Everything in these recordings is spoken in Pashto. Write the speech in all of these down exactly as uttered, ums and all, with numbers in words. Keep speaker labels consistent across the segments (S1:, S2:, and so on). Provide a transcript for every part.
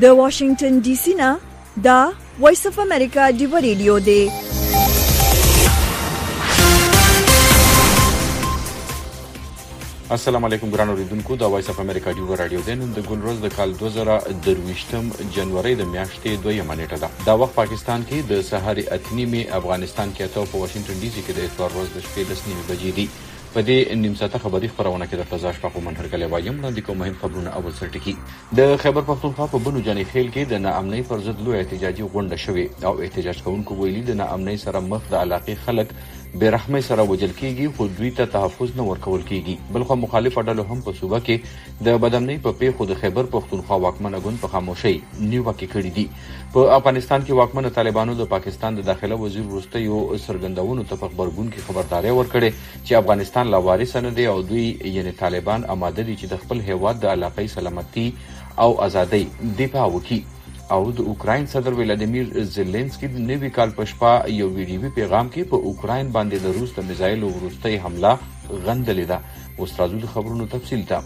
S1: د واشنگټن ډي سي نه دا وایس اف امریکا ډیو ریډیو دی.
S2: السلام علیکم ګران اوریدونکو، دا وایس اف امریکا ډیو رادیو دی. نن د ګلروز د کال دوه زره درویشتم جنوري د میاشتې دویمه نیټه ده. دا وخت پاکستان کې د سهار اته نیمې، افغانستان کې اته، په واشنگټن ډي سي کې د اتوار ورځ د شپې لس نیمې بجې دي. په دې نیم ساعته خبري خبرونه کې د فضا شپه په منهرګلې وایم وړاندې کوم مهم خبرونه. اول سر ټکی د خیبر پختونخوا په بنو جاني خیل کې د ناامنۍ پر ضد لوی احتجاجي غونډه شوې او احتجاج کوونکو ویلي د ناامنۍ سره مخ د علاقې خلک بېرحمۍ سره وژل کېږي، خو دوی ته تحفظ نه ورکول کېږي. بلخو مخالفه ډلو هم په صوبه کې د بدامنۍ په پیښو د خیبر پختونخوا واکمنه ګوند په خاموشۍ نیوکې کړې دي. په افغانستان کې واکمنه طالبانو د پاکستان د داخله وزیر وروستیو څرګندونو ته په خبرګون کې خبرداری ورکړې چې افغانستان لا وارث نه دی او دوی یعنی طالبان آماده دي چې د خپل هیواد د علاقې سلامتي او ازادۍ دفاع وکړي. او د اوکراین صدر ولادیمیر زيلنسکي د نوي کال په شپه یو ویډیوي پیغام کې په اوکراین باندې د روس د میزایل وروستۍ حمله غندلې ده. اوس راځو د خبرونو تفصیل ته.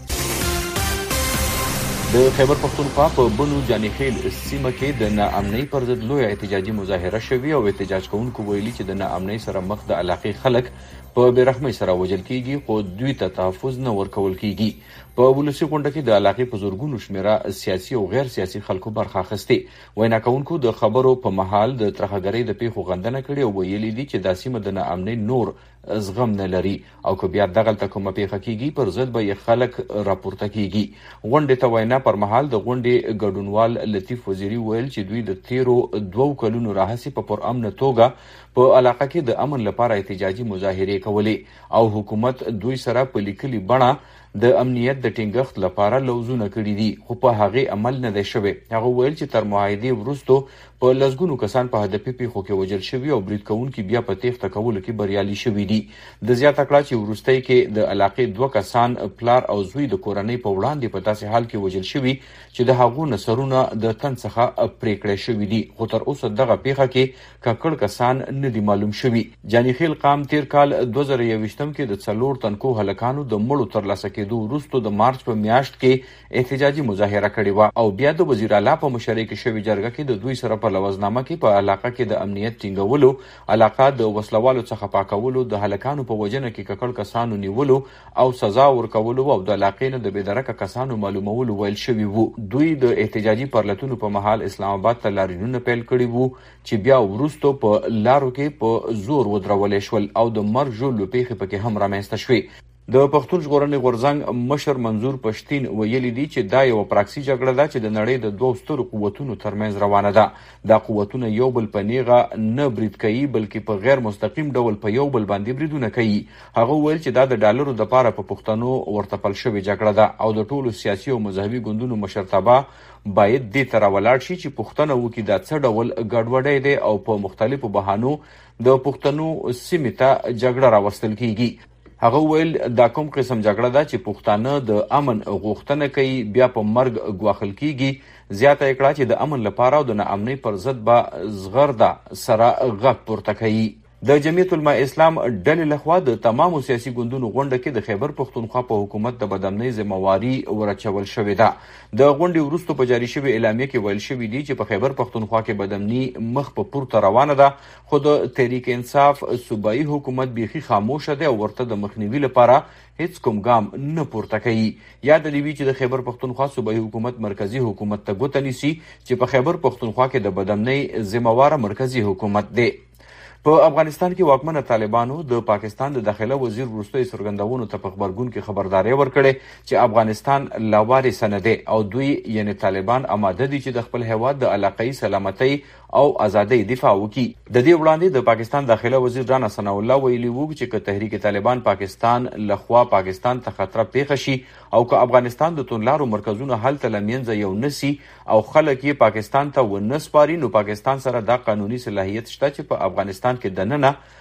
S2: د خیبر پختونخوا په بنو جاني خیل سیمه کې د ناامنۍ پر ضد لوی احتجاجي مظاهره شوې او احتجاج کوونکو ویلي چې د ناامنۍ سره مخ د علاقې خلک په بېرحمۍ سره وژل کېږي، خو دوی ته تحفظ نه ورکول کېږي. په ولسي غونډه کې د علاقې په زرګونو شمېره سیاسي او غیر سیاسي خلکو برخه اخیستې. وینا کوونکو د خبرو په مهال د ترهګرۍ د پیښو غندنه کړې او ویلي دي چې دا سیمه د ناامنۍ نور زغم نه لري او که بیا دغلته کومه پیښه کېږي پر ضد به یې خلک راپورته کېږي. غونډې ته وینا پر مهال د غونډې ګډونوال لطیف وزیري ویل چې دوی د تیرو دوو کلونو راهیسې په پرامنه توګه په علاقه کې د امن لپاره احتجاجي مظاهرې کولې او حکومت دوی سره په لیکلي بڼه د امنیت د ټینګښت لپاره لوزونه کړي دي، خو په هغې عمل نه دی شوی. هغه ویل چې تر معاهدې وروسته په لسګونو کسان په هدفي پیښو کې وژل شوي او برید کوونکي بیا په تېښته کولو کې بریالي شوي دي. د زیاته کړه چې وروستۍ کې د علاقې دوه کسان پلار او زوی د کورنۍ په وړاندې په داسې حال کې وژل شوي چې د هغو نه سرونه د تن څخه پرې کړی شوي دي، خو تر اوسه دغه پیښه کې ککړ کسان نه دي معلوم شوي. جاني خیل قام تیر کال دوه زره یوویشتم کې د څلور تنکو هلکانو د مړو ترلاسه کېدو وروسته د مارچ په میاشت کې احتجاجي مظاهره کړې وه او بیا د وزیر اعلی په مشرۍ کې شوې جرګه کې د دوی سره په لوزنامه کې په علاقه کې د امنیت ټینګولو، علاقه د وسلوالو څخه پاکولو، د هلکانو په وژنه کې ککړ کسانو نیولو او سزا ورکولو او د علاقې نه د بېدرکه کسانو معلومولو ویل شوي وو. دوی د احتجاجي پرلتونو په مهال اسلام آباد ته لاریونونه پیل کړي وو چې بیا وروسته په لارو کې په زور ودرولې شول او د مرګ ژوبلو پیښې پکې هم رامنځته شوې. د پښتون ژغورنې غورځنګ مشر منظور پښتين ویلي دي چې دا یو پراکسي جګړه ده چې د نړۍ د دوو سترو قوتونو ترمنځ روانه ده. دا قوتونه یو بل په نیغه نه برید کوي بلکې په غیر مستقیم ډول په یو بل باندې بریدونه کوي. هغه ویل چې دا د ډالرو د پاره په پښتنو ورته پل شوې جګړه ده او د ټولو سیاسي او مذهبي ګوندونو مشرتابه باید دې ته راولاړ شي چې پوښتنه وکړي دا څه ډول ګډوډۍ دی او په مختلفو بهانو د پښتنو سیمې ته جګړه راوستل کیږي. هغه ویل دا کوم قسم جګړه ده چې پښتانه د امن غوښتنه کوي بیا په مرګ ګواښل کیږي. زیاته یې کړه چې د امن لپاره او د ناامنۍ پر ضد به زغرده سره غږ پورته کوي. د جمعیت علماء اسلام ډلې لخوا د تمامو سیاسي ګوندونو غونډه کې د خیبر پختونخوا په حکومت د بدامنۍ ذمہواري ورچول شوې ده. د غونډې وروسته په جاري شوې اعلامیه کې ویل شوي دي چې په خیبر پختونخوا کې بدامنۍ مخ په پورته روانه ده، خو د تحریک انصاف صوبایي حکومت بیخي خاموشه دی او ورته د مخنیوي لپاره هیڅ کوم ګام نه پورته کوي. یاد دې وي چې د خیبر پختونخوا صوبایي حکومت مرکزی حکومت ته ګوته نیسي چې په خیبر پختونخوا کې د بدامنۍ ذمہواره مرکزی حکومت دی. په افغانستان کې واکمنه طالبانو د پاکستان د داخله وزیر وروستۍ څرګندونو ته په خبرګون کې خبرداری ورکړې چې افغانستان لا وارث نه دی او دوی یعنی طالبان آماده دي چې د خپل هیواد د علاقې سلامتۍ او ازادۍ دفاع وکړي. د دې وړاندې د پاکستان داخله وزیر رانا ثناء الله ویلي وو چې که تحریک طالبان پاکستان لخوا پاکستان ته خطر پیښ شي او که افغانستان د توندلارو مرکزونو هلته له منځه یو نسي او خلک یې پاکستان ته ونه سپاري، نو پاکستان سره دا قانوني صلاحیت شته چې په افغانستان کې دننه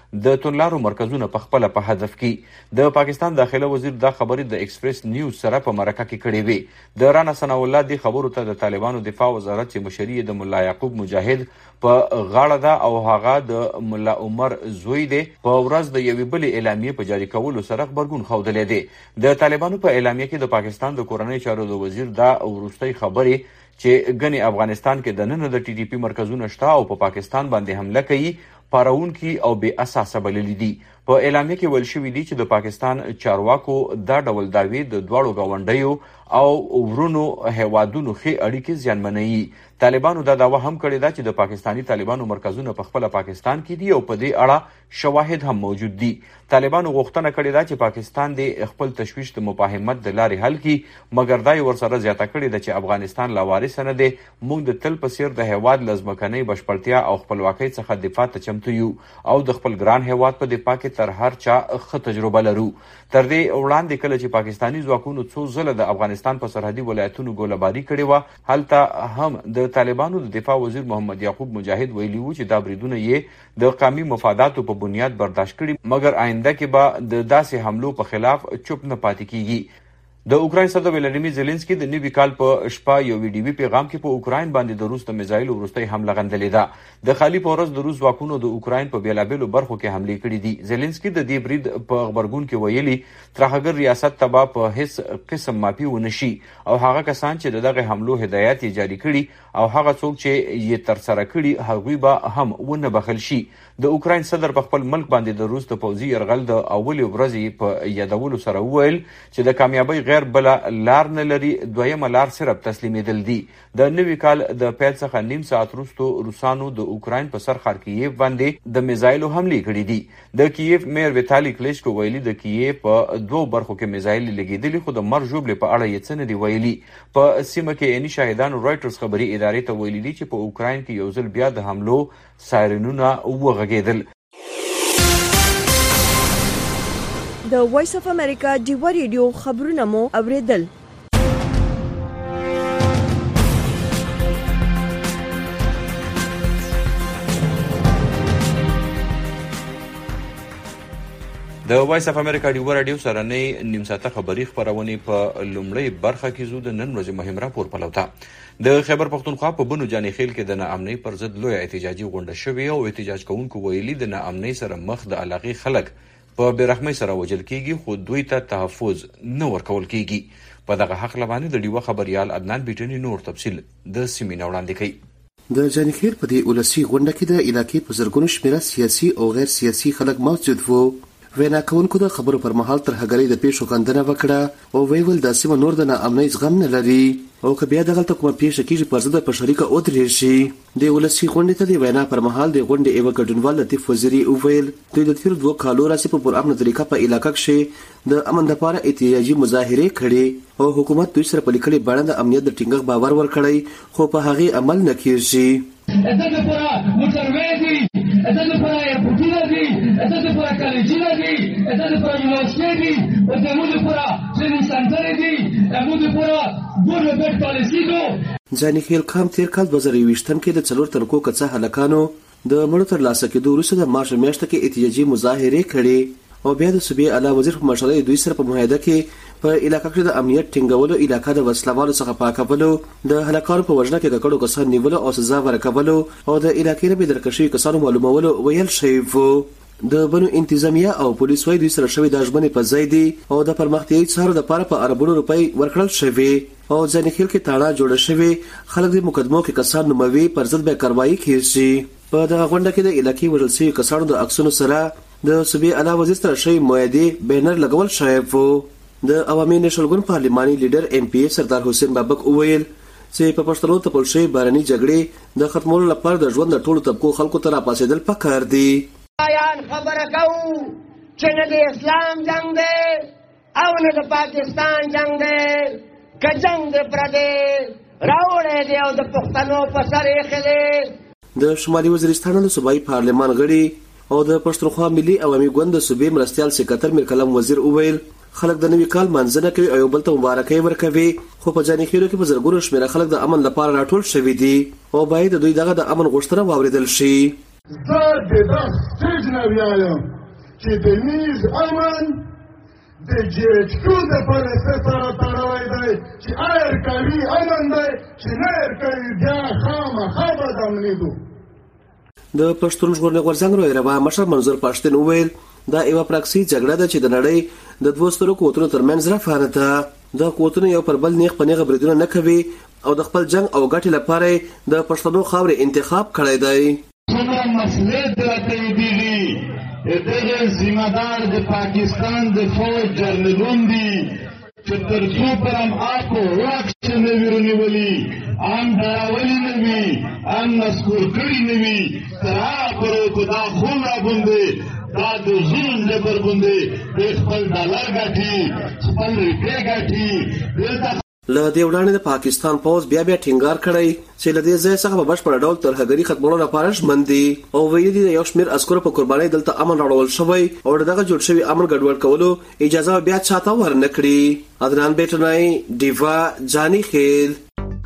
S2: د تونلارو مرکزونه په خپل په هدف کې. د پاکستان داخله وزیر دا خبرې د ایکسپریس نیوز سره په مرکه کې کړې وې. د رانا ثناء الله دی خبرو ته د طالبانو دفاع وزارت چې مشري د مولا یعقوب مجاهد په غاړه ده او هغه د مولا عمر زوی دی په ورځ د یوې بلې اعلامیې په جاري کولو سره خبرګون ښودلی دی. د طالبانو په اعلامیه کې د پاکستان د کورنۍ چارو د وزیر دا وروستۍ خبرې چې ګنې افغانستان کې د نن د ټي ټي پي مرکزونه شته او په پا پاکستان باندې حمله کوي پارونکي او بې اساسه بللي دي. په اعلامیه کې ویل شوي دي چې د پاکستان چارواکو دا ډول دعوې د دواړو ګاونډیو او ورونو هیوادونو ښې اړیکې زیانمنوي. طالبانو دا دعوه هم کړې ده چې د پاکستاني طالبانو مرکزونه په خپله پاکستان کې دي او په دې اړه شواهد هم موجود دي. طالبانو غوښتنه کړې ده چې پاکستان د خپل تشویش د مفاهمت د لارې حل کړي، مګر دا یې ورسره زیاته کړې ده چې افغانستان لاوارثه نه دی. موږ د تل په څیر د هیواد له ځمکنۍ بشپړتیا او خپلواکۍ څخه دفاع ته چمتو یو او د خپل ګران هیواد په دفاع کې تر هر چا ښه تجربه لرو. تر دې وړاندې کله چې پاکستاني ځواکونو څو ځله د افغانستان په سرحدي ولایتونو ګولهباري کړې وه، هلته هم د طالبانو د دفاع وزیر محمد یعقوب مجاهد ویلي و چې دا بریدونه یې د قومي مفاداتو په بنیاد برداشت کړي، مګر آینده کې به د داسې حملو په خلاف چوپ نه پاتې کیږي. د اوکراین صدر ولادیمیر زيلنسکي د نوي کال په شپه یو ویډیوي پیغام کې په اوکراین باندې د روس د میزایلو وروستۍ حمله غندلې ده. د خالي په ورځ د روس ځواکونو د اوکراین په بیلابیلو برخو کې حملې کړي دي. زيلنسکي د دې برید په خبرګون کې ویلي ترهګر ریاست ته به په هیڅ قسم مافي ونه شي او هغه کسان چې د دغه حملو هدایت یې جاري کړي او هغه څوک چې یې ترسره کړي هغوی به هم ونه بخښل شي. د اوکراین صدر په خپل ملک باندې د روس د پوځي یرغل د اولې ورځې په یادولو سره وویل چې د کامیابۍ غیر بله لار نه لري، دویمه لار صرف تسلیمېدل دي. د نوي کال د پیل څخه نیم ساعت وروسته روسانو د اوکراین په سر ښار کییف باندې د میزایلو حملې کړي دي. د کییف میر ویتالي کلیشکو ویلي د کییف په دوو برخو کې میزایل لګېدلي، خو د مرګ ژوبلې په اړه یې څه نه دي ویلي. په سیمه کې عیني شاهدانو رایټرز خبري ادارې ته ویلي دي چې په اوکراین کې یو ځل بیا د حملو سایرنونه وغږېدل.
S1: د وایس اف امریکا ډیوا ریډیو خبرونه مو اوریدل. د وایس اف امریکا ډیوا راډیو سرنۍ نیم ساعته خبري خبرونه په لومړی برخه کې زو د نن ورځې مهم راپور پلوته. د خیبر پختونخوا په بنو جاني خیل کې د ناامنۍ پر ضد لوی احتجاجي غونډه شوې او احتجاج کوونکو ویلي د ناامنۍ سره مخ د علاقې خلک په بیرحمۍ سره وژل کیږي، خو دوی ته تحفظ نه ورکول کیږي. په دغه حق لبانې د ډیوا خبريال عدنان بیټنی نور تفصیل د سیمې نه وړاندې کوي.
S3: د جاني خیل په دې ولسی غونډه کې د علاقې په زرګونو شمیره سیاسي او غیر سیاسي خلک موجود وو. وینا کوونکو د خبرو پر مهال تر هغې د پیښو غندنه وکړه او ویل د سیمه نور د ناامنۍ زغم نه لري او که بیا دغلته کومه پیښه کېږي پر ضد په شریکه ودرېږي شي. د ولسی غونډې ته د وینا پر مهال د غونډې یو ګډونوال لطیف وزیري وویل دوی د تیرو دوه کالو راځي په پرامن طریقه په علاقه کې د امن لپاره احتجاجي مظاهرې کړي او حکومت دوی سره په لیکلي بڼه د امنیت د ټینګښت باور ورکړی، خو په هغې عمل نه کېږي.
S4: اته د پورا موټروي دي، اته د پورا ایرپورټونه دي، اته د پورا کالجونه دي، اته د پورا یونیورسيټي دي، او د موږ پورا ټریننګ سنټر دي، د موږ پورا ګور بیت پالیسي دو.
S3: ځاني خیل کام تیر کال دوه زره یوویشتم کې د څلور تنکو کڅه هلکانو د مړو تر لاسه کېدو وروسته د مارچ میاشته کې احتجاجي مظاهرې کړې او بیا د صوبې اعلی وزیر په مشرۍ دوی سره په معاهده کې په علاقه کې د امنیت ټینګولو، علاقه د وسلوالو څخه پاکولو، د هلکانو په وژنه کې ککړو کسان نیولو او سزا ورکولو او د علاقې نه بې درکشي کسانو معلومولو ویل شوی وو. د بنو انتظامیه او پولیس وای دوی سره شوی د ژمنې په ځای دی او د پرمختیایي څارو لپاره په اربونو روپۍ ورکړل شوی او ځینې خلک کې تاړه جوړه شوی خلک د مقدمو کې کسان نوموي پر ضد به کاروایی کیږي. په دغه غونډه کې د علاقې وژل شوي کسانو د عکسونو سره د صوبې اعلی وزیر سره شوی معاهدې بینر لګول شوی وو. د عوامي نېشنل ګوند پارلماني لیډر ایم پی سردار حسین بابک وویل چې په پښتنو ته پل شوی بارني جګړې د ختمولو لپاره د ژوند د ټولو طبقو خلکو ته راپاڅېدل پکار دي.
S5: آیان خبره کوو چې نه د اسلام جنگ دی او نه د پاکستان جنگ دی، که جنگ دی پردی راوړی دی او د پښتنو په سر ایښی دی.
S3: د شمالي وزیرستان د صوبایي پارلمان غړي او د پښتونخوا ملي عوامي ګوند د صوبې مرستیال سکرټر میرکلم وزیر وویل خلک د نوي کال منځنه کوي او یو بل ته مبارکۍ ورکوي، خو په جاني خیلو کې په زرګونو شمیره خلک د امن لپاره راټول شوي دي او باید دوی دغه د امن غوښتنه واورېدل شي.
S6: زه د دا سټیج نه ویایم چې د نیز امن د جی ایچ کیو د پالیسۍ سره تړلی دی چې ایر کوي امن دی چې نه ایر کوي بیا خامخا به د امني دو.
S3: د پښتون ژغورنې غورځنګ رویروا مشر منظور پښتون وویل دا یوه پراکسي جګړه ده چې د نړۍ د دوو سترو قوتونو ترمنځ روانه ده. دا قوتونه یو پر بل نیغ په نیغه بریدونه نه کوي او د خپل جنګ او ګټې لپاره د پښتنو خاورې انتخاب کړی دی.
S7: څومره مسؤلیت راته ویږي دغه ذمہ دار د پاکستان د فوج جرنیلون دي چې تر څو پر هم آکو واکس نه وي رونیولي ان ډراولي نه وي ان مسکور کړي نه وي تر هغه پورې که دا خون راباندې دا د ظلم جبر باندې د خپل ډالر ګټي خپل روپۍ ګټي دلته
S3: له دې وړاندې د پاکستان پوځ بیا بیا ټینګار کړی چې له دې ځای څخه په بشپړ ډول ترهګري ختمولو لپاره ژمن دي او ویلي دي یو شمېر عسکرو په قربانۍ دلته امن راوړل شوی او دغه جوړ شوي امن ګډوډ کولو اجازه بیا چاته ورنه کړي. عدنان بیټنای، ډیوا، جانی خیل.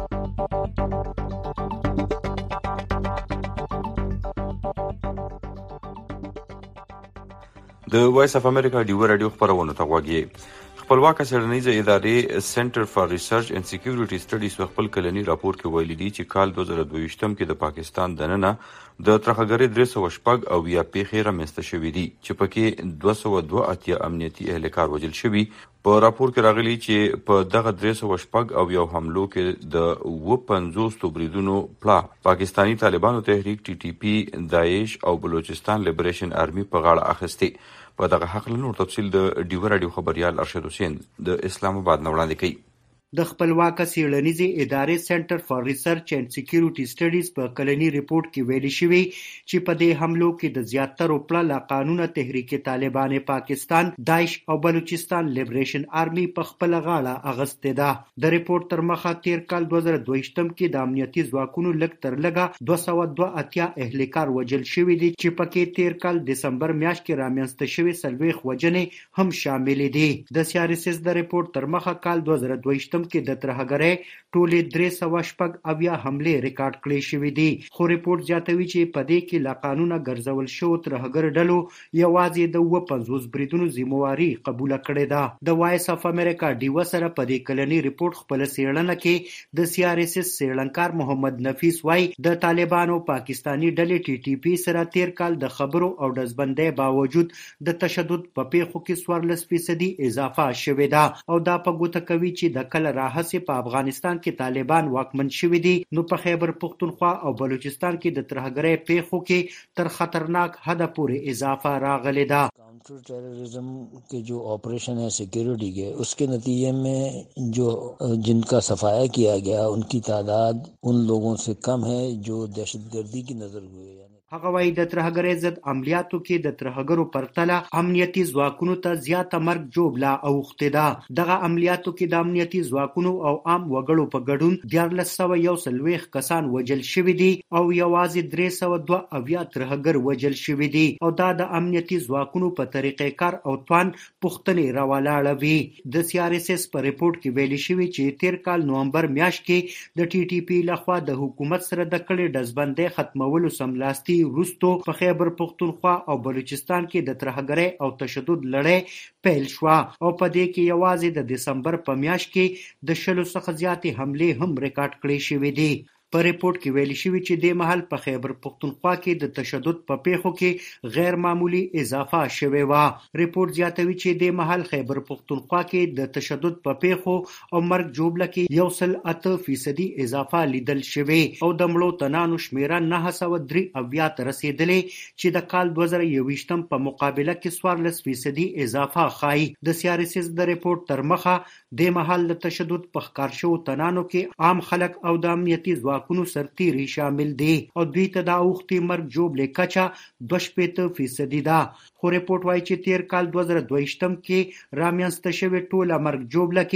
S2: د وایس اف امریکا ډیو رادیو خبرونه ته غوږی. خپلواکه څېړنیزه ادارې سنټر فار ریسرچ اینڈ سکیورټي سټډیز په خپل کلني راپور کې ویلي دي چې کال دوه زره دوه ویشتم کې د پاکستان دننه د ترهګرۍ درې سوه شپږ اویا پیښې رامنځته شوي دي چې پکې دوه سوه دوه اتیا امنیتي اهلکار وژل شوي. په راپور کې راغلي چې په دغه درې سوه شپږ اویا حملو کې د اوه پنځوس بریدونو پلا پاکستانی طالبانو تحریک ټي ټي پی، داعش او بلوچستان لیبریشن آرمي په غاړه اخیستې. په دغه حق له نور تفصیل د ډیو رادیو خبريال ارشد حسین د اسلام آباد نه وړاندې کوي.
S8: د خپلواکه څېړنیزې ادارې سنټر فار ریسرچ اینډ سکیورټي سټډیز په کلني ریپورت کې ویلي شوي چې په دې حملو کې د زیاترو پړه لا قانونه تحریک طالبان پاکستان، داعش او بلوچستان لیبریشن آرمي په خپل غاړه اغستې ده. د ریپورت تر مخه تیر کال دوه زره دوه ویشتم کې د امنیتي ځواکونو لږ تر لږه دوه سوه دوه اتیا اهلکار وژل شوي دي چې پکې تیر کال دسمبر میاشت کې رامنځته شوي څلوېښت وژنې هم شاملې دي. د سیارسیس د ریپورت تر مخه کال دوه زره دوه ویشتم کې د ترهګرۍ ټولې درې سوه شپږ اویا حملې ریکارډ کړې شوې دي. خو ریپورت زیاتوي چې په دې کې لا قانونه ګرځول شوو ترهګر ډلو یوازې د اوه پنځوس بریدونو ذمواري قبوله کړې ده. د وایس اف امریکا ډیوه سره په دې کلني ریپورت خپله څېړنه کې د سی آر ایس ایس څېړنکار محمد نفیس وایي د طالبانو پاکستاني ډلې ټي ټي پی سره تیر کال د خبرو او ډزبندۍ باوجود د تشدد په پیښو کې څوارلس فیصدي اضافه شوې ده او دا په ګوته کوي چې د کله راهسې په افغانستان کې طالبان واکمن شوي دي نو په خیبر پختونخوا او بلوچستان کې د ترهګرۍ پیښو کې تر خطرناک حده پورې اضافه راغلی ده.
S9: Counter terrorism के जो ऑपरेशन है सिक्योरिटी के, उसके नतीजे में जो जिनका सफाया किया गया उनकी तादाद उन लोगों से कम है जो दहशतगर्दी की नजर हुए.
S8: هغه وايي د ترهګرۍ ضد عملیاتو کې د ترهګرو پرتله امنیتي ځواکونو ته زیاته مرګ جوړه اوښتې ده. دغه عملیاتو کې د امنیتي ځواکونو او عام وګړو په ګډون دیارلس سوه یو څلوېښت کسان وژل شوي دي او یوازې درې سوه دوه اویا ترهګر وژل شوي دي او دا د امنیتي ځواکونو په طریقې کار او توان پوښتنې راولاړوي. د سی آر ایس ایس په ریپورټ کې ویلي شوي چې تیر کال نومبر میاشت کې د ټي ټي پی لخوا د حکومت سره د کړې ډزبندۍ ختمولو سملاستی وروستو په خیبر پختونخوا او بلوچستان کې د ترهګرۍ او تشدد لړۍ پیل شوه او په دې کې یوازې د دسمبر په میاشت کې د شلو څخه زیاتې حملې هم ریکارډ کړې شوې دي. په ریپورت کې ویل شوي چې د مهال په خیبر پختونخوا کې د تشدد په پیښو کې غیر معمولی اضافه شوې وه. ریپورت زیاتوي چې د مهال خیبر پختونخوا کې د تشدد په پیښو او مرګ جوړه کې یو سل اته فیصدي اضافه لیدل شوې او د مړو تنانو شمیره نهه سوه درې اویا ته رسېدلې چې د کال دوه زره یوویشتم په مقابله کې څوارلس فیصدي اضافه ښایي. د سی آر ایس ایس د ریپورت تر مخه د مهال د تشدد په ښکار شوو تنانو کې عام خلک او د امنیتي ځواکونو ځواکونو سرتیري شامل دي او دوی ته د اوښتې مرګ جوړې کچه دوه شپېته فیصدي ده. خو ریپورټ وایي چې تیر کال دوه زره دوه ویشتم کې رامنځته شوې ټوله مرګ جوړه کې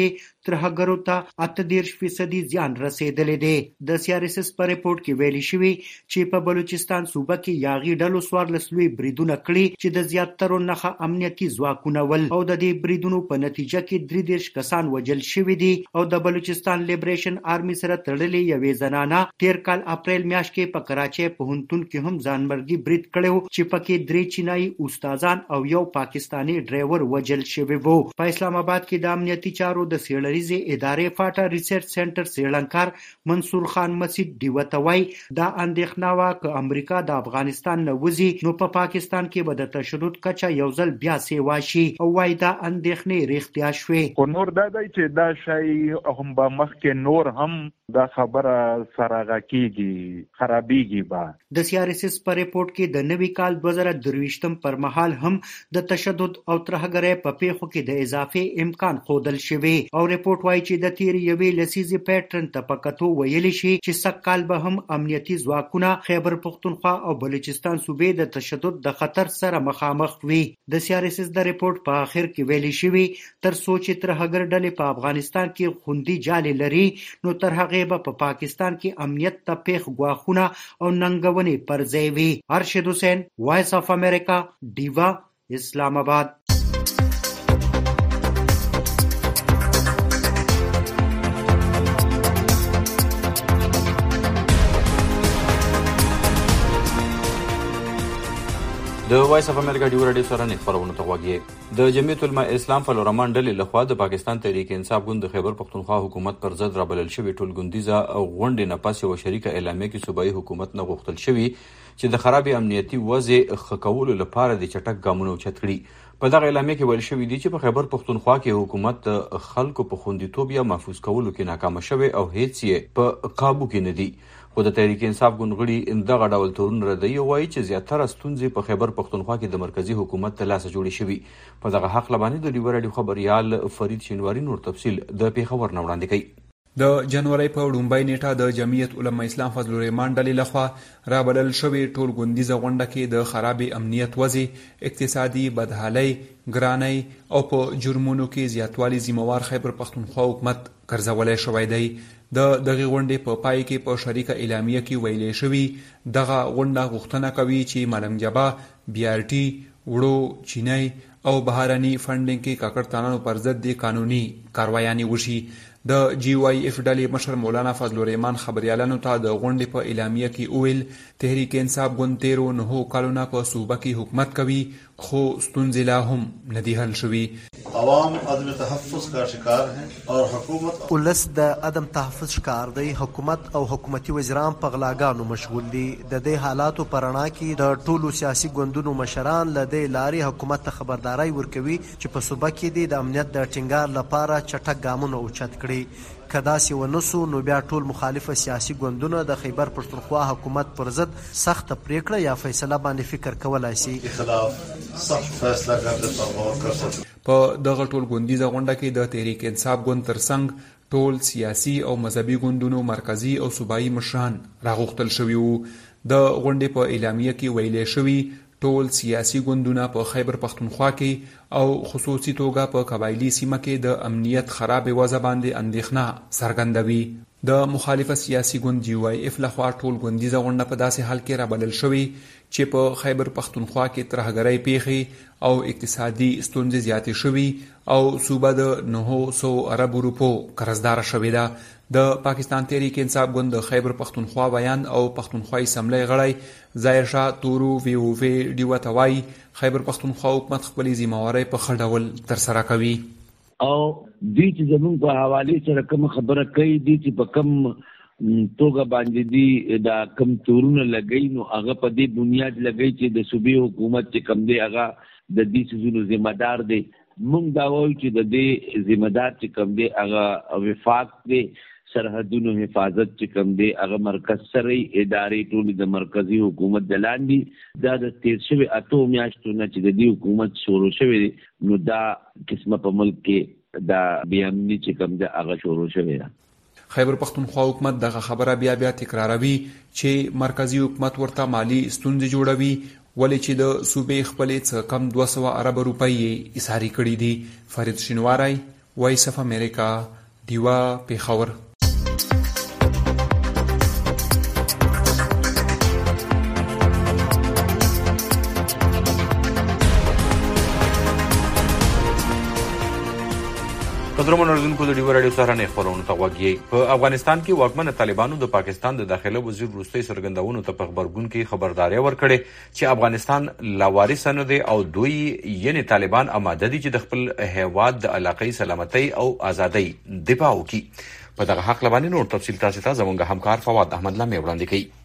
S8: ترهګرو ته اته دېرش فیصدي زیان رسیدلی دی. د سی آر اس اس په ریپورټ کې ویلي شوي چې په بلوچستان صوبه کې یاغي ډلو څوارلس لوی بریدونه کړي چې د زیاترو نښه امنیتي ځواکونه ول او د دې بریدونو په نتیجه کې درې دېرش کسان وژل شوي دي او د بلوچستان لیبریشن آرمي سره تړلې یوې زنانه تیر کال اپریل میاشت کې په کراچۍ پوهنتون کې هم ځانمرګي برید کړی و چې پکې درې چینایي استادان او یو پاکستاني ډرایور وژل شوی وو. په اسلام آباد کې د امنیتي چارو د څېړنیزې ادارې فاټا ریسرچ سنټر څېړنکار منصور خان مسعود ډیوه ته وایي دا اندېښنه وه که امریکا د افغانستان نه وځي نو په پاکستان کې به د تشدد کچه یو ځل بیا سیوا شي او وایي دا اندېښنې رښتیا شوې.
S10: خو نور دا دی چې دا شی هم به مخکې نور هم دا خبره سره کېږي خرابېږي به.
S8: د سی آر اس اس په ریپورټ کې د نوي کال دوه زره درویشتم پر مهال هم د تشدد او ترهګرۍ په پیښو کې د اضافې امکان ښودل شوی او ریپورټ وایي چې د تیرې یوې لسیزې پیټرن ته په کتو ویلی شي چې سږ کال به هم امنیتي ځواکونه خیبر پښتونخوا او بلوچستان صوبې د تشدد د خطر سره مخامخ وي. د سی آر اس اس د ریپورټ په اخر کې ویلي شوي تر څو چې ترهګر ډلې په افغانستان کې خوندي جالې لري نو تر هغې به په پاکستان کې امنیت ته پیښ ګواښونه او ننګونې پر ځای وي. ارشد حسین، وایس اف امریکا، ډیوا، اسلام آباد.
S2: د وایس اف امریکا ډیو رادیو سره نه خبرونه ته وګورئ. د جمعیت العلماء اسلام فلورمان ډلې لخوا د پاکستان تحریک انصاف ګوند د خیبر پښتونخوا حکومت پر ضد رابلل شوی ټولګوندیزه غونډې نه پس یو شریکه اعلامیه کې صوبایي حکومت نه غوښتل شوی چې د خرابې امنیتي وضع ښه کولو لپاره د چټک ګامونه اوچت کړي. په دغه اعلامیه کې ویل شوي دي چې په خیبر پښتونخوا کې حکومت د خلکو په خوندیتوب یا محفوظ کولو کې ناکامه شوی او هیڅ یې په قابو کې نه دي. خو د تحریک انصاف ګوند غړي دغه ډول تورونه ردوي او وایي چې زیاتره ستونزې په خیبر پښتونخوا کې د مرکزي حکومت ته لاسه جوړې شوي. په دغه حق لبانې د ډیو رادیو خبریال فرید شینواري نور تفصیل د پیښور نه وړاندې کوي.
S11: د جنوري په لومړۍ نیټه د جمعیت العلماء اسلام فضل الرحمن ډلې لخوا رابلل شوې ټول ګوندیزه غونډه کې د خرابې امنیت وضع، اقتصادي بدحالۍ، ګرانۍ او په جرمونو کې زیاتوالي ذمہوار خیبر پښتونخوا حکومت ګرځولی شوی دی. د دغه غونډې په پای کې په شریکه اعلامیه کې ویلې شوي دغه غونډه غوښتنه کوي چې ملنګ جبا، بی آر ټي، وړو، چینی او بهرني فنډینګ کې کاکړتانانو پر ضد د قانوني کاروایانې وشي. د جی وائی ایف ډلې مشر مولانا فضل الرحمن خبریالانو ته د غونډې په اعلامیه کې وویل تحریک انصاف ګوند تیرو نهو کلونه په صوبه کې حکومت کوي خو ستونزې لا هم نه دي حل شوي.
S12: عوام عدم تحفظ کا شکار ہیں اور حکومت
S13: ولس د عدم تحفظ شکار دی. حکومت او حکومتي وزیران په غلاګانو مشغول دي. د دې حالاتو په رڼا کې د ټولو سیاسي ګوندونو مشران له دې لارې حکومت ته خبرداری ورکوي چې په صوبه کې د امنیت د ټینګار لپاره چټک ګامونه اوچت کړي. که داسې ونه سو نو بیا ټول مخالفه سیاسي ګوندونه د خیبر پښتونخوا حکومت پر ضد سخته پریکړه یا فیصله باندې فکر کولای شي.
S11: په دغه ټول ګوندیزه غونډه کې د تحریک انصاف ګوند ترڅنګ ټول سیاسي او مذهبي ګوندونو مرکزي او صوبایي مشران راغوښتل شوي وو. د غونډې په اعلامیه کې ویلې شوي ټول سیاسي ګوندونه په خیبر پښتونخوا کې او خصوصي توګه په قبایلي سیمه کې د امنیت خرابې وضع باندې اندېښنه څرګندوي. د مخالفه سیاسي ګوند جی وائی اف لخوا ټول ګوندیزه غونډه په داسې حال کې رابلل شوې چې په خیبر پښتونخوا کې ترهګرۍ پیښې او اقتصادي ستونزې زیاتې شوي او صوبه د نهو سو اربو روپو قرضداره شوې ده. د پاکستان تحریک انصاف ګوند د خیبر پښتونخوا بیان او پښتونخوای اسمبلی غړی ظاهر شاه تورو وی او وی ډیوه ته وایي خیبر پښتونخوا حکومت خپلې ذمہوارۍ په ښه ډول ترسره کوي
S14: او دوی چې زموږ په حوالې سره کوم خبره کوي دي چې په کوم توګه باندې دي دا کم تورونه لګوي نو هغه په دې بنیاد لګوي چې د صوبې حکومت چې کم دی هغه د دې څیزونو ذمہ دار دی. موږ دا وایو چې د دې ذمہ دار چې کم دی هغه وفاق دی، سرحدونو حفاظت چې کم دی هغه مرکز سره ادارې ټولې د مرکزي حکومت د لاندې دا د تیر شوي اتو میاشتو نه چې د دې حکومت شروع شوی دی نو دا قسمه په ملک کې دا بې امني چې کم دی هغه شروع شوی ده.
S11: خیبر پښتونخوا حکومت دغه خبره بیا بیا تکراروي چې مرکزی حکومت ورته مالی ستونزې جوړوي ولې چې د صوبې خپلې څه کم دوه سوه ارب روپۍ یې ایساري کړي دي. فرید شینواری، وایس اف امریکا، دیوا پیښور.
S1: قدرمن اردوونکو د ډیو رادیو سهارنۍ خپرونو ته غوږ یې. په افغانستان کې واکمنه طالبانو د پاکستان د داخله وزیر وروستۍ څرګندونو ته په خبرګون کې خبرداری ورکړې چې افغانستان لاوارث نه دی او دوی یعنې طالبان آماده دي چې د خپل هیواد د علاقې سلامتۍ او ازادۍ دفاع وکړي. په دغه حق باندې نور تفصیل تاسو ته زموږ همکار فواد احمد لامي وړاندې کوي.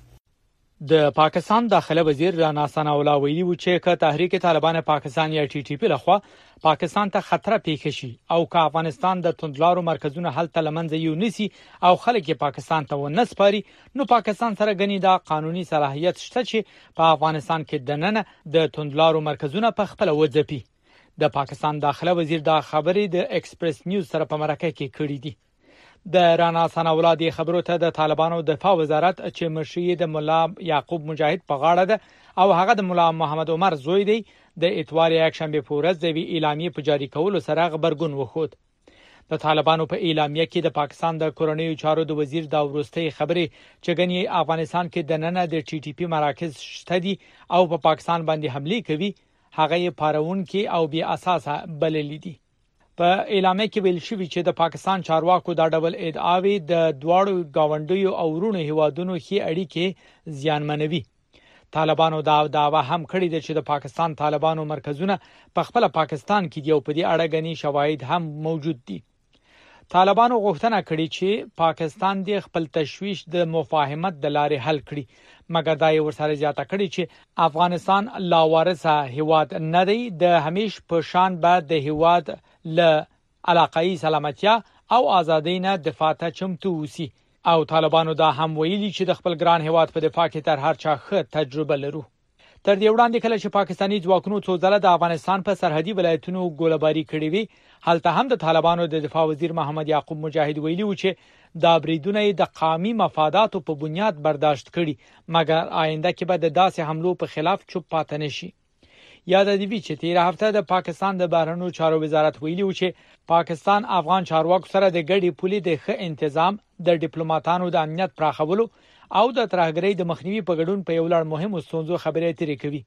S15: د پاکستان داخله وزیر رانا ثناءالله ویلي و چې که تحریک طالبان پاکستان یا ټي ټي پی لخوا پاکستان ته خطر پیښ شي او که افغانستان د توندلارو مرکزونو هلته لمنځه یونیسي او خلک پاکستان ته ونسپاري نو پاکستان سره غني دا قانوني صلاحیت شته چې په افغانستان کې دننه د توندلارو مرکزونه په خپل وځپي. د پاکستان داخله وزیر دا خبرې د ایکسپریس نیوز سره په مرکه کې کړې دي. د رانا ثناءالله دی خبرو ته د طالبانو دفاع وزارت چې مشري د مولا یعقوب مجاهد په غاړه ده او هغه د مولا محمد عمر زوی دی د اتوار یکشنبه په ورځ د وی اعلامیه په جاری کولو سره خبرګون وخود. د طالبانو په اعلامیه کې د پاکستان د کورنیو چارو د وزیر دا ورستۍ خبرې چې غني افغانستان کې د نننه د ټي ټي پی مراکز شته دي او په پا پاکستان باندې حمله کوي هغه یې پارون کې او بیا اساسه بللې دي. په اعلامیه کې ویل شوی چې د پاکستان چارواکو دا ډول ادعاوی د دواړو گاونډیو او ورونو هیوادونو خي اړیکې زیانمنوي. طالبانو دا داوا هم کړی دی چې د پاکستان طالبانو مرکزونه په خپل پاکستان کې دی او په دې اړه غني شواهد هم موجود دي. طالبانو غوښتنه کړې چې پاکستان د خپل تشویش د مفاهمت د لارې حل کړي مګر دا یې ورسره زیاته کړې چې افغانستان لاوارثه هیواد نه دی د همیش په شان بعد د هیواد ل علاقائی سلامتیا او ازادۍ نه دفاع ته چمتو وسی او طالبانو دا هم ویلي چې د خپل ګران هیواد په دفاع کې تر هر چا ښه تجربه لرو. تر دې وړاندې کله چې پاکستاني ځواکونو څو ځله د افغانستان په سرحدي ولایتونو ګوله‌باري کړې وي هلته هم د طالبانو د دفاع وزیر محمد یعقوب مجاهد ویلي و چې دا بریدونه د قومي مفاداتو په بنیاد برداشت کړي مګر آینده کې به د داسې حملو په خلاف چوپ پاتې نشي. یاد دی چې تیر هفته د پاکستان د بهرنیو چارو وزارت ویلي و چې پاکستان افغان چارواکو سره د ګډي پولي د ښه تنظیم د ډیپلوماټانو د امنیت پراخولو او د ترهګرۍ د مخنیوي په ګډون په یو لړ مهمو ستونزو خبرې اترې کوي.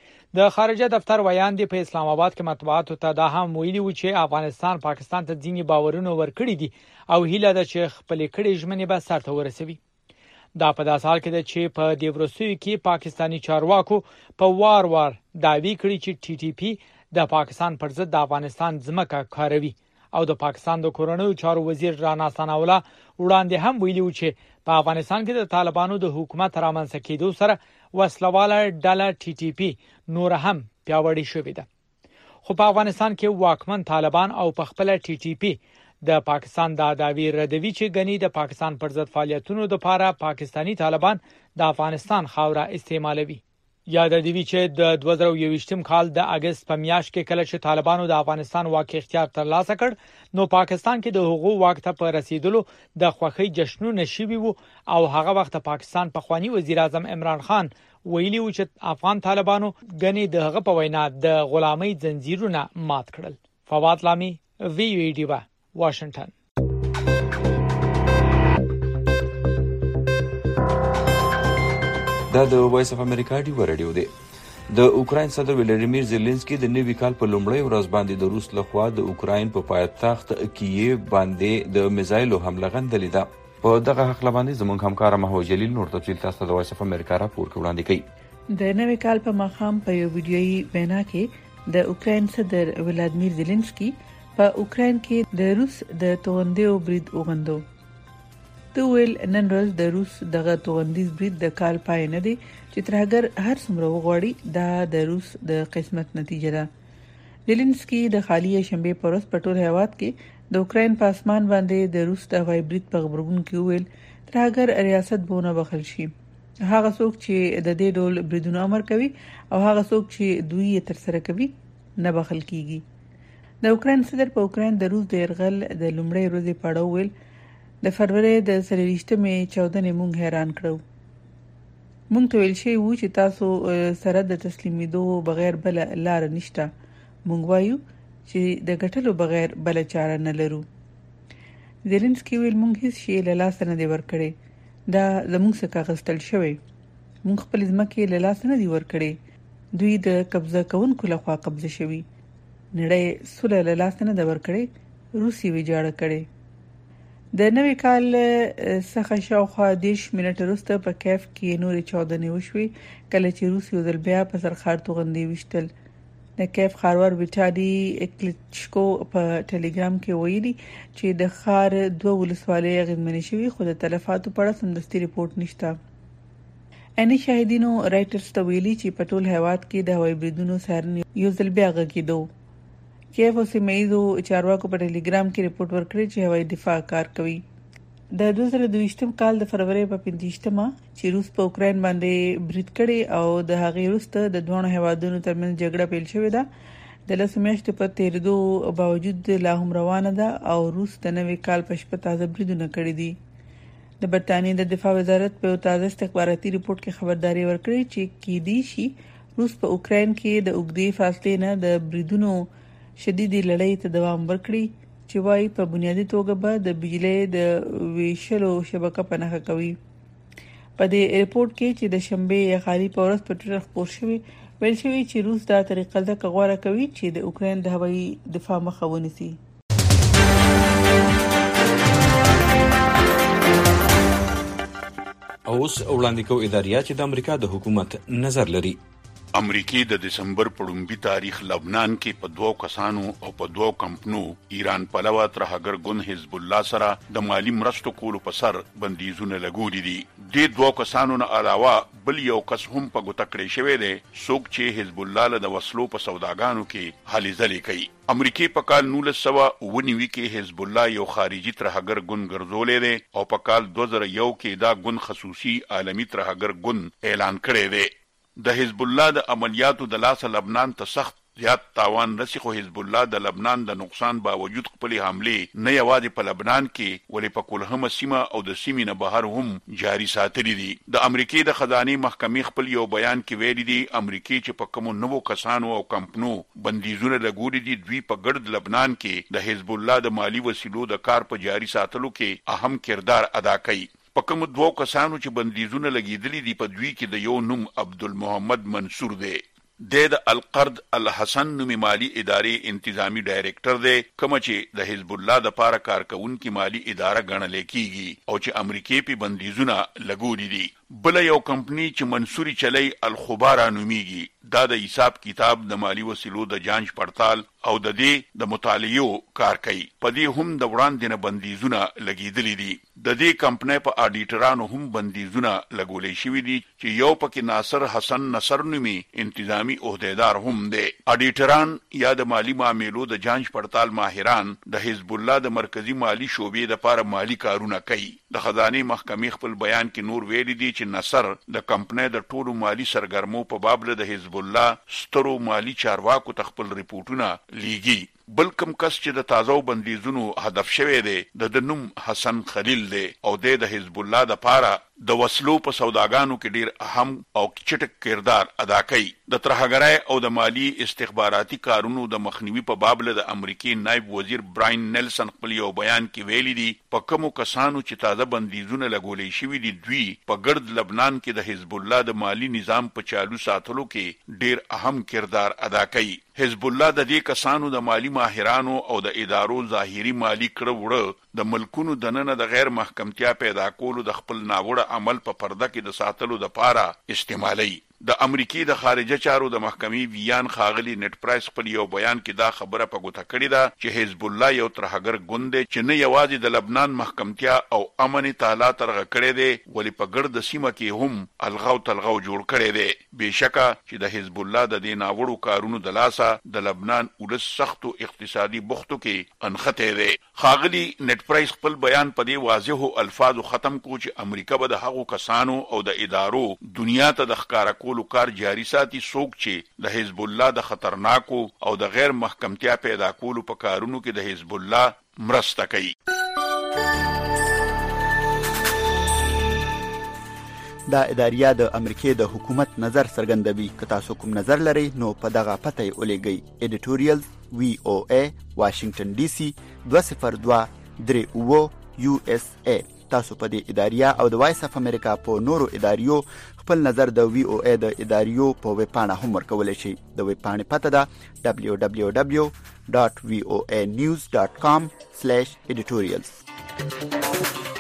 S15: د خارجه دفتر ویان دی په اسلام آباد کې مطبوعاتو ته دا هم ویلي و چې افغانستان پاکستان ته ځینې باورونه ورکړي دي او هیله ده چې خپل کړي ژمنې به سرته ورسوي. دا په داسې حال کې ده چې په دې وروستیو کې پاکستاني چارواکو په وار وار دعوی کړي چې ټي ټي پی د پاکستان پر ضد د افغانستان ځمکه کاروي او د پاکستان د کورنیو چارو وزیر رانا ثناءالله وړاندې هم ویلي و چې په افغانستان کې د طالبانو د حکومت رامنځته کېدو سره وسلواله ډله ټي ټي پی نور هم پیاوړې شوې ده. خو په افغانستان کې واکمن طالبان او په خپل ټي ټي پی د پاکستان د داوی ردوی چې غني د پاکستان پر ضد فعالیتونو لپاره پاکستانی طالبان د افغانستان خاوره استعمالوي. یاد دی چې د دوه زره یوویشتم کال د اگست په میاشت کې کله چې طالبانو د افغانستان واک اختیار ترلاسه کړ نو پاکستان کې د حقوقو واک ته په رسیدلو د خوښۍ جشنونه شوي وو او هغه وخت پاکستان په خوانی وزیر اعظم عمران خان ویلي و چې افغان طالبانو غني د هغه په وینا د غلامۍ زنجیرونه مات کړل. فواد لامي وی یو ډیوا واشنگټن.
S1: دا د وایس اف امریکا ډیو رادیو دی. د اوکراین صدر ولادیمیر زيلنسکي د نوي کال په لومړۍ ورځ باندې د روس لخوا د اوکراین په پایتخت کییف باندې د میزایلو حمله غندلې ده. په دغه حق باندې زموږ همکار محو جلیل نور تفصیل تاسو د وایس اف امریکا راپور وړاندې کوي.
S16: د نوي کال په مخام په یو ویډیويي وینا کې د اوکراین صدر ولادیمیر زيلنسکي په اوکراین کې د روس د توغندیو برید وغندو. د ویل نن ورځ د روس دغه توغندیز برید د کال پای نه دی چې ترهګر هر څومره وغوړي دا د روس د قسمت نتیجه ده. زيلنسکي د خالی شنبه پر ورځ په ټول هیواد کې د اوکراین په اسمان باندې د روس د هوایي برید په خبرګون کې ویل ترهګر ریاست بونه بخل شي. هغه څوک چې د دې ډول بریدونو امر کوي او هغه څوک چې دوی یې تر سره کوي نه بخل کیږي. د اوکراین صدر په اوکراین د روس د يرغل د لومړۍ ورځې په اړه ویل د فروری د څلوېښتمې چودنې مونږ حیران کړو. مونږ ته ویل شوی و چې تاسو سره د تسلیمیدو بغیر بل لار نشته. مونږ وایو چې د ګټلو بغیر بل چاره نه لرو. زيلنسکي ویل موږ هیڅ شی له لاس نه دی ورکړی، دا زموږ څخه غوښتل شوی، موږ خپل ځمکې له لاس نه دی ورکړی، دوی د قبضه کوونکو لخوا قبضه شوی، نړۍ سوله له لاس نه دی ورکړی، روسي ویجاړه کړي. د نوې کال څخه شاوخوا دیش منټ وروسته په کیف کې نورې چاودنې وشوې کله چې روس یو ځل بیا په سرخار توغندي وشتل. د کیف ښاروال ویټالي کلیچکو په ټلګرام کې ویلي چې د ښار دوه ولسوالۍ اغېزمنې شوې، خو د تلفاتو په اړه سمدستي ریپورت نشته. اني شاهدینو رائټرز ته ویلي چې په ټول هیواد کې د هوایي بریدونو سایرن یو ځل بیا غږېدو. کیف او سیمه ییزو چارواکو په ټلګرام کې ریپورت ورکړی چې هوایي دفاع کار کوي. د دوه زره دویشتم کال د فروری په پنځشتمه چې روس په اوکراین باندې برید کړی او د هغې وروسته د دوه هیوادونو ترمنځ جګړه پیل شوې ده، د لسو میاشتو په تیریدو باوجود لا هم روانه ده او روس د نوي کال په شپه تازه بریدونه کړي دي. د برتانیې د دفاع وزارت په تازه استخباراتي ریپورت کې خبرداري ورکړې چې کېدای شي روس په اوکراین کې د اوږدې فاصلې نه د بریدونو شدیدي لړۍ ته دوام ورکړي چې وايي په بنیادي توګه به د بجلی د ویشلو شبکه پناه کوي. په دې ریپورت کې چې د شنبه یا خالي په ورځ په ټویټر خپور شوی ویل شوی چې روس دا طریقه ځکه غوره کوي چې د اوکراین د هوایي دفاع مخه ونیسي.
S1: اوس وړاندې کوو اداریه چې د امریکا د حکومت نظر لري.
S17: امریکای د دسمبر په لومړي تاریخ لبنان کې په دوو کسانو او په دوو کمپنو ایران پلوه ترهګر ګوند حزب الله سره د مالی مرستو کولو په سر بندیزونه لګولي دي. د دوو کسانو نه علاوه بل یو کس هم په ګوته کړی شوی دی څوک چې حزب الله له د وسلو په سوداګانو کې هلې ځلې کوي. امریکای په کال نولس سوه اوه نوي کې حزب الله یو خارجي ترهګر ګوند ګرځولی دی او په کال دوه زره یو کې دا ګوند خصوصي عالمي ترهګر ګوند اعلان کړی دی. د حزب الله د عملیاتو د لاسه لبنان ته سخت زیات تاوان رسي، خو حزب الله د لبنان د نقصان باوجود خپل حمله نه یوازې په لبنان کې ولې په کلهمه سیمه او د سیمې نه بهر هم جاری ساتلي دي. د امریکای د خزانه محکمې خپل یو بیان کې ویلي دي امریکای چې په کوم نوو کسانو او کمپنو بندیزونه لګولي دي دوی په ګرد لبنان کې د حزب الله د مالی وسیلو د کار په جاری ساتلو کې اهم کردار ادا کوي. په کوم دوو کسانو چې بندیزونه لګیدلي دي په دوی کې د یو نوم عبدالمحمد منصور دی. د القرض الحسن نومي مالی ادارې انتظامی ډایریکټر دی کوم چې د حزب الله د پاره کارکونکو مالی اداره ګڼل کیږي او چې امریکای په بندیزونه لګولي دي. بل یو کمپنی چې منصوري چلی الخبارا نومیږي دا د حساب کتاب د مالی وسیلو د جانچ پړتال او د دې د مطالعو کار کوي. په دې هم د وړاندې نه بندیزونه لګیدلي دي. د دې کمپنۍ په اډیټرانو هم بندیزونه لګولې شوي دي چې یو پکې ناصر حسن نصر نومي انتظامی عہدیدار هم دی. اډیټران یا د مالی معاملو د جانچ پړتال ماهران د حزب الله د مرکزی مالی شعبې لپاره مالی کارونه کوي. د خزانه محکمې خپل بیان کې نور ویلي دي چې نصر د کمپنۍ د ټولو مالی سرګرمو په باب له د حزب الله سترو مالی چارواکو تخپل ریپورتونه لیږي. بل کم کس چې د تازه بندیزونو هدف شوی دی د نوم حسن خلیل دی او د حزب الله د پاره د وسلو په سوداګانو کې ډیر اهم او چټک کردار ادا کوي. د ترهګرۍ او د مالی استخباراتي کارونو د مخنیوي په باب له د امریکای نائب وزیر براین نیلسن خپل یو بیان کې ویلي دي په کومو کسانو چې تازه بندیزونه لګولې شوي دي دوی په ګرد لبنان کې د حزب الله د مالی نظام په چالو ساتلو کې ډیر اهم کردار ادا کوي. حزب الله د دې کسانو د مالی ماهرانو او د ادارو ظاهري مالی کړه وړه د ملکونو دننه د غیر محکمتیا پیدا کولو د خپل ناوړه عمل په پرده کې د ساتلو د پاره استعمالي. د امریکای د خارجه چارو د محکمې ویان خاغلی نت پرایس خپل یو بیان کې دا خبره په ګوته کړې ده چې حزب الله یو ترهګر ګوند دی چې نه یوازې د لبنان محکمتیا او امن تعالی ترغه کړی دی ولې په ګرد سیمه کې هم الغاو تلغاو جوړ کړی دی. بهشکه چې د حزب الله د دې ناوړو کارونو د لاسه د لبنان ولس سختو اقتصادي بوختو کې انخته دی. خاغلی نت پرایس خپل بیان په دې واضحو الفاظو ختم کو چې امریکا به د هغو کسانو او د ادارو دنیا ته د ښکارا کولو کار جاری ساتي څوک چې د حزب الله د خطرناکو او د غیر محکمتیا پیدا کولو په کارونو کې د حزب الله مرسته کوي.
S18: دا اداریه د امریکای د حکومت نظر څرګندوي. که تاسو کوم نظر لرئ نو په دغه پته یې ولیږئ. ایډیټوریال وی او ای واشنگټن ډي سي دوه صفر دوه درې اوه یو اس ای. تاسو په دې اداریه او د وایس اف امریکا په نورو اداریو خپل نظر د وی او ای د اداریو په ویب پاڼه هم ورکولی شئ. د ویب پاڼې پته ده دبلیو دبلیو دبلیو ډاټ وی او ای نیوز ډاټ کام سلیش ایډیټوریلز.